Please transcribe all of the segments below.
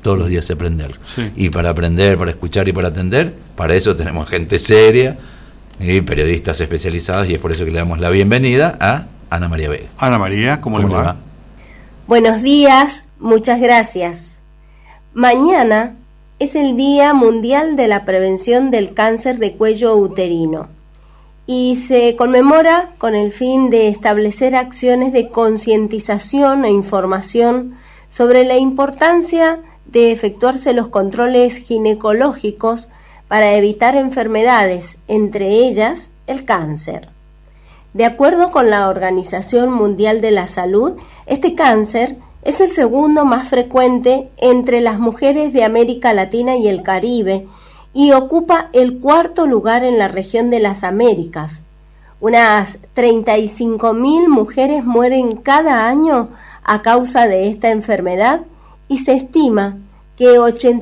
todos los días aprender. Sí. Y para aprender, para escuchar y para atender, para eso tenemos gente seria y periodistas especializados, y es por eso que le damos la bienvenida a Ana María Vega. Ana María, ¿cómo le va? Buenos días, muchas gracias. Mañana es el Día Mundial de la Prevención del Cáncer de Cuello Uterino y se conmemora con el fin de establecer acciones de concientización e información sobre la importancia de efectuarse los controles ginecológicos para evitar enfermedades, entre ellas el cáncer. De acuerdo con la Organización Mundial de la Salud, este cáncer es el segundo más frecuente entre las mujeres de América Latina y el Caribe y ocupa el cuarto lugar en la región de las Américas. Unas 35.000 mujeres mueren cada año a causa de esta enfermedad y se estima que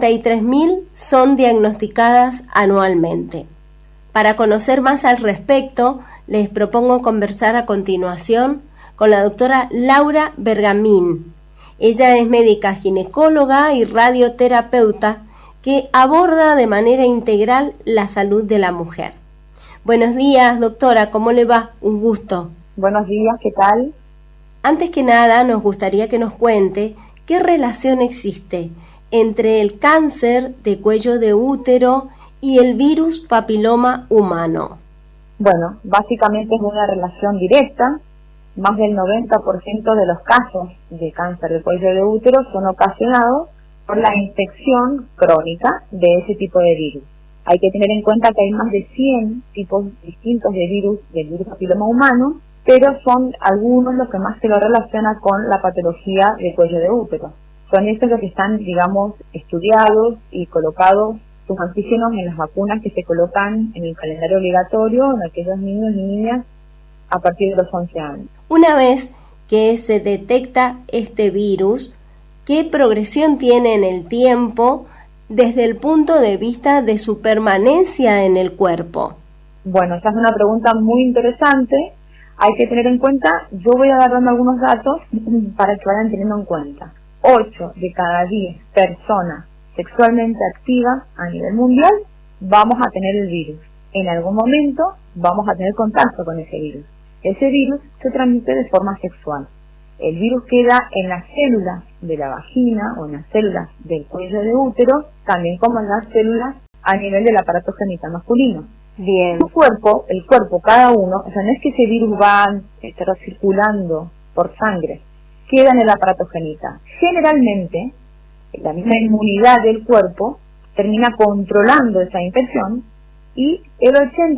83.000 son diagnosticadas anualmente. Para conocer más al respecto, les propongo conversar a continuación con la doctora Laura Bergamín. Ella es médica ginecóloga y radioterapeuta que aborda de manera integral la salud de la mujer. Buenos días, doctora, ¿cómo le va? Un gusto. Buenos días, ¿qué tal? Antes que nada, nos gustaría que nos cuente qué relación existe entre el cáncer de cuello de útero y el virus papiloma humano. Bueno, básicamente es una relación directa. Más del 90% de los casos de cáncer de cuello de útero son ocasionados por la infección crónica de ese tipo de virus. Hay que tener en cuenta que hay más de 100 tipos distintos de virus, del virus papiloma humano, pero son algunos los que más se lo relacionan con la patología de cuello de útero. Son estos los que están, digamos, estudiados y colocados sus antígenos en las vacunas que se colocan en el calendario obligatorio en aquellos niños y niñas a partir de los 11 años. Una vez que se detecta este virus, ¿qué progresión tiene en el tiempo desde el punto de vista de su permanencia en el cuerpo? Bueno, esa es una pregunta muy interesante. Hay que tener en cuenta, yo voy a dar dando algunos datos para que vayan teniendo en cuenta. 8 de cada 10 personas sexualmente activas a nivel mundial vamos a tener el virus. En algún momento vamos a tener contacto con ese virus. Ese virus se transmite de forma sexual. El virus queda en las células de la vagina o en las células del cuello de útero, también como en las células a nivel del aparato genital masculino. Bien. El cuerpo, cada uno, o sea, no es que ese virus va a estar circulando por sangre, queda en el aparato genital. Generalmente, la misma inmunidad del cuerpo termina controlando esa infección y el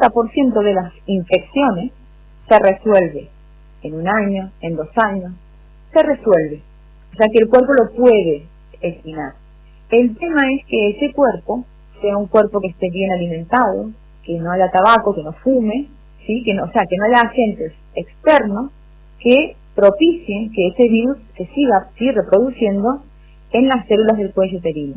80% de las infecciones se resuelve en 1 año, en 2 años, se resuelve. O sea que el cuerpo lo puede eliminar. El tema es que ese cuerpo sea un cuerpo que esté bien alimentado, que no haya tabaco, que no fume, ¿sí? Que no haya agentes externos que propicien que ese virus se siga reproduciendo en las células del cuello uterino.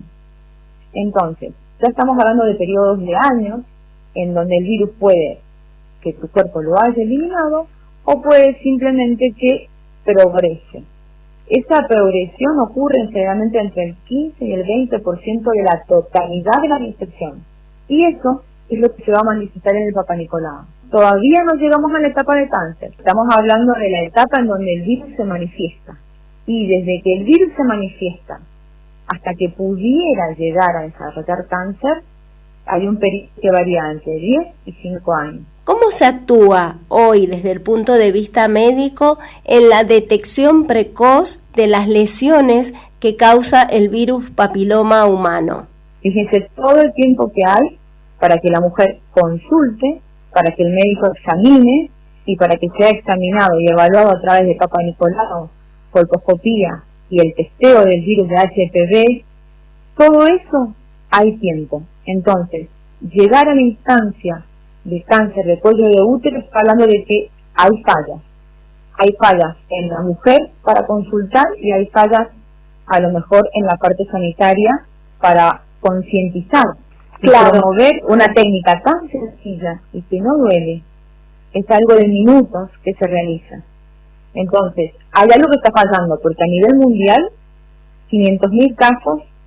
Entonces, ya estamos hablando de periodos de años en donde el virus puede que tu cuerpo lo haya eliminado o puede simplemente que progrese. Esa progresión ocurre generalmente entre el 15 y el 20% de la totalidad de las infecciones. Y eso es lo que se va a manifestar en el Papá Nicolau. Todavía no llegamos a la etapa de cáncer. Estamos hablando de la etapa en donde el virus se manifiesta. Y desde que el virus se manifiesta hasta que pudiera llegar a desarrollar cáncer, hay un periodo que varía entre 10 y 5 años. ¿Cómo se actúa hoy desde el punto de vista médico en la detección precoz de las lesiones que causa el virus papiloma humano? Fíjense todo el tiempo que hay para que la mujer consulte, para que el médico examine y para que sea examinado y evaluado a través de Papá Nicolau, colposcopía y el testeo del virus de HPV. Todo eso hay tiempo. Entonces, llegar a la instancia de cáncer de cuello de útero está hablando de que hay fallas. Hay fallas en la mujer para consultar y hay fallas a lo mejor en la parte sanitaria para concientizar y promover una técnica tan sencilla y que no duele. Es algo de minutos que se realiza. Entonces, hay algo que está fallando, porque a nivel mundial, 500.000 casos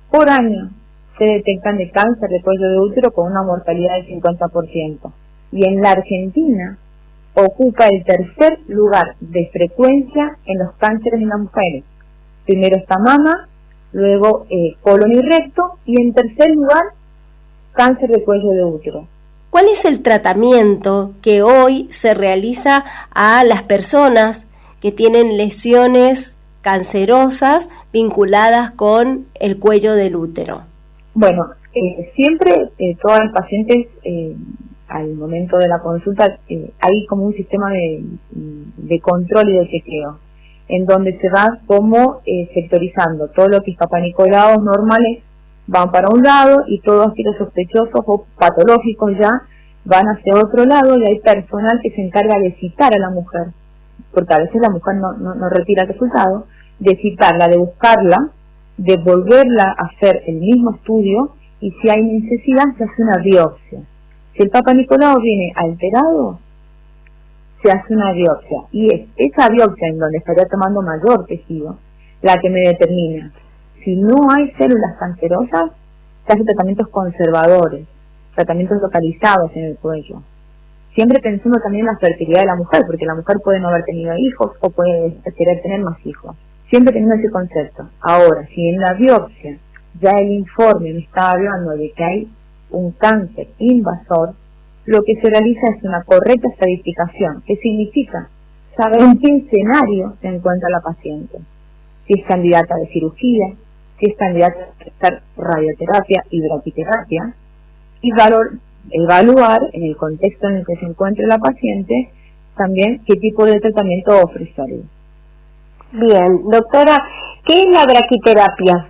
por año se detectan de cáncer de cuello de útero con una mortalidad del 50%. Y en la Argentina ocupa el tercer lugar de frecuencia en los cánceres en las mujeres. Primero está mama, luego colon y recto, y en tercer lugar, cáncer de cuello de útero. ¿Cuál es el tratamiento que hoy se realiza a las personas que tienen lesiones cancerosas vinculadas con el cuello del útero? Bueno, siempre todas las pacientes al momento de la consulta hay como un sistema de control y de chequeo, en donde se va como sectorizando. Todo lo que es papanicolaos normales van para un lado y todos aquellos sospechosos o patológicos ya van hacia otro lado, y hay personal que se encarga de citar a la mujer, porque a veces la mujer no retira el resultado, de citarla, de buscarla, de volverla a hacer el mismo estudio, y si hay necesidad se hace una biopsia. Si el papanicolao viene alterado, se hace una biopsia, y es esa biopsia en donde estaría tomando mayor tejido la que me determina. Si no hay células cancerosas, se hacen tratamientos conservadores, tratamientos localizados en el cuello. Siempre pensando también en la fertilidad de la mujer, porque la mujer puede no haber tenido hijos o puede querer tener más hijos. Siempre teniendo ese concepto. Ahora, si en la biopsia ya el informe me está hablando de que hay un cáncer invasor, lo que se realiza es una correcta estadificación. ¿Qué significa? Saber en qué escenario se encuentra la paciente. Si es candidata de cirugía, si es candidata a realizar radioterapia y braquiterapia, y evaluar en el contexto en el que se encuentre la paciente también qué tipo de tratamiento ofrecerle. Bien, doctora, ¿qué es la braquiterapia?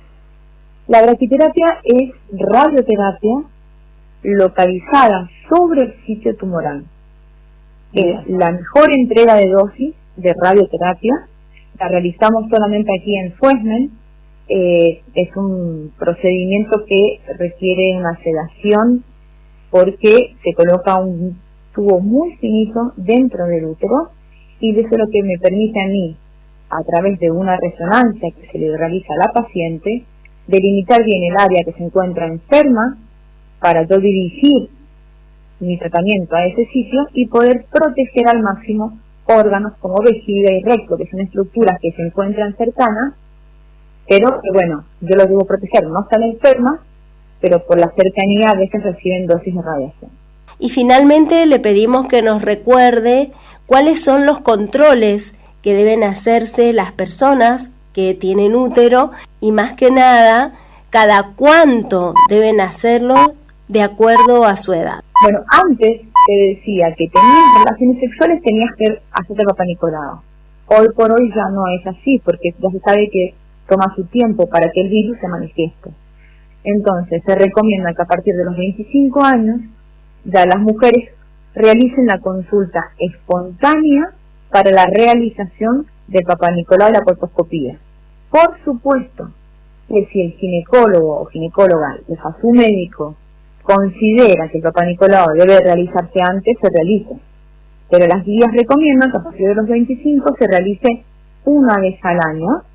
La braquiterapia es radioterapia localizada sobre el sitio tumoral. Es la mejor entrega de dosis de radioterapia. La realizamos solamente aquí en Fuesmen. Es un procedimiento que requiere una sedación porque se coloca un tubo muy finito dentro del útero, y eso es lo que me permite a mí, a través de una resonancia que se le realiza a la paciente, delimitar bien el área que se encuentra enferma para yo dirigir mi tratamiento a ese sitio y poder proteger al máximo órganos como vejiga y recto, que son estructuras que se encuentran cercanas, pero que bueno, yo los debo proteger, no están enfermas, pero por la cercanía a veces reciben dosis de radiación. Y finalmente le pedimos que nos recuerde cuáles son los controles que deben hacerse las personas que tienen útero, y más que nada, cada cuánto deben hacerlo de acuerdo a su edad. Bueno, antes te decía que tenías relaciones sexuales, tenías que hacerte papanicolao. Hoy por hoy ya no es así, porque ya se sabe que toma su tiempo para que el virus se manifieste. Entonces, se recomienda que a partir de los 25 años, ya las mujeres realicen la consulta espontánea para la realización del papanicolao y la colposcopía. Por supuesto que si el ginecólogo o ginecóloga, a su médico, considera que el papanicolao debe realizarse antes, se realice. Pero las guías recomiendan que a partir de los 25 se realice una vez al año,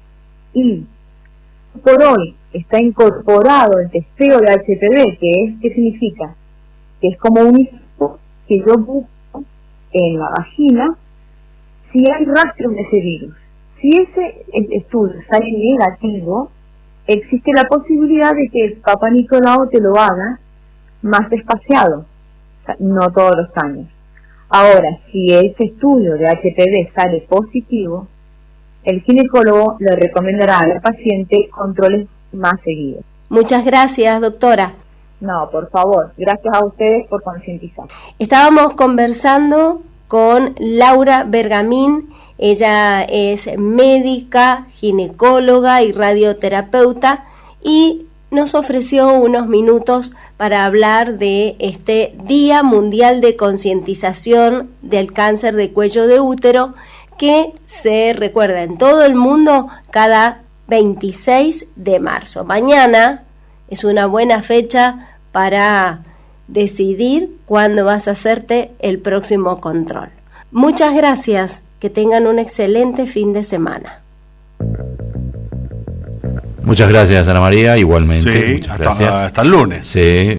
y por hoy está incorporado el testeo de HPV, ¿qué significa? Que es como un hijo que yo busco en la vagina si hay rastros de ese virus. Si ese estudio sale negativo, existe la posibilidad de que el papanicolao te lo haga más espaciado, o sea, no todos los años. Ahora, si ese estudio de HPV sale positivo, el ginecólogo le recomendará a la paciente controles más seguidos. Muchas gracias, doctora. No, por favor, gracias a ustedes por concientizar. Estábamos conversando con Laura Bergamín. Ella es médica, ginecóloga y radioterapeuta, y nos ofreció unos minutos para hablar de este Día Mundial de Concientización del Cáncer de Cuello de Útero, que se recuerda en todo el mundo cada 26 de marzo. Mañana es una buena fecha para decidir cuándo vas a hacerte el próximo control. Muchas gracias, que tengan un excelente fin de semana. Muchas gracias, Ana María, igualmente. Sí, Muchas gracias. hasta el lunes. Sí.